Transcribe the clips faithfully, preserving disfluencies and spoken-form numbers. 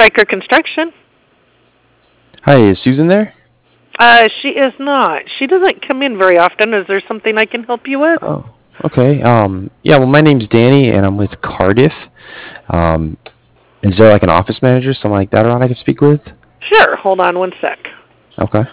Stryker Construction. Hi, is Susan there? Uh, she is not. She doesn't come in very often. Is there something I can help you with? Oh, okay. Um, yeah, well, my name's Danny, and I'm with Cardiff. Um, is there like an office manager, something like that around I can speak with? Sure. Hold on one sec. Okay.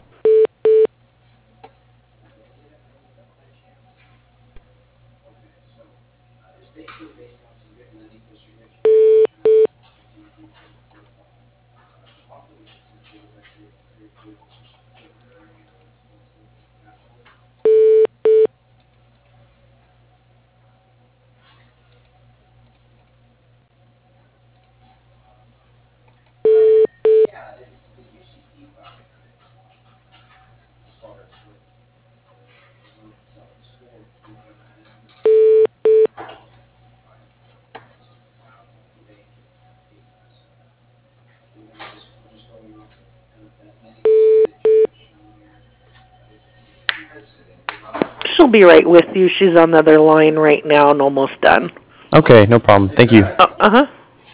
She'll be right with you. She's on the other line right now and almost done. Okay, no problem. Thank you. Uh huh.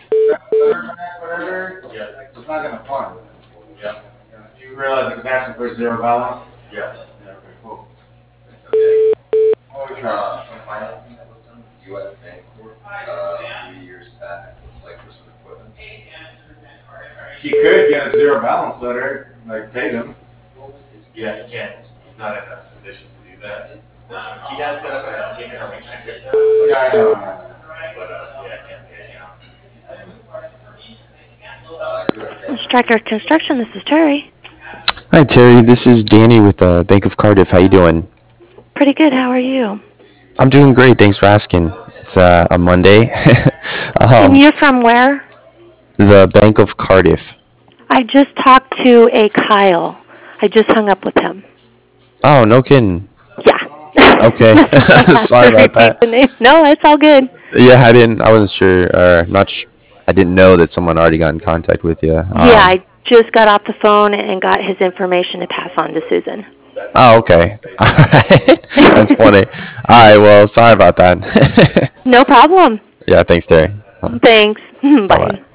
It's not gonna fund. Yeah. Do you realize it's asking for zero balance? Yes. Yeah, okay, cool. Okay. Oh, we try. Uh, some financing that was done with U S Bancorp, uh, a few years back, looks like for some equipment. She could get a zero balance letter, like pay them. Yeah, he can't. He's not in a position to do that. He has set up a payment arrangement with them. Yeah, I know. But, uh, yeah, I can't pay him. Stryker Construction, this is Terry. Hi, Terry. This is Danny with uh, Bank of Cardiff. How you doing? Pretty good, how are you? I'm doing great. Thanks for asking. It's uh, a Monday. um, And you're from where? the Bank of Cardiff. I just talked to a Kyle. I just hung up with him. Oh, no kidding. Yeah. Okay. Sorry about that. The name. No, it's all good. Yeah, I didn't. I wasn't sure. Or not. Sh- I didn't know that someone already got in contact with you. Um, Yeah, I just got off the phone and got his information to pass on to Susan. Oh, okay. All right. That's funny. All right. Well, sorry about that. No problem. Yeah. Thanks, Terry. Thanks. Bye. Bye-bye.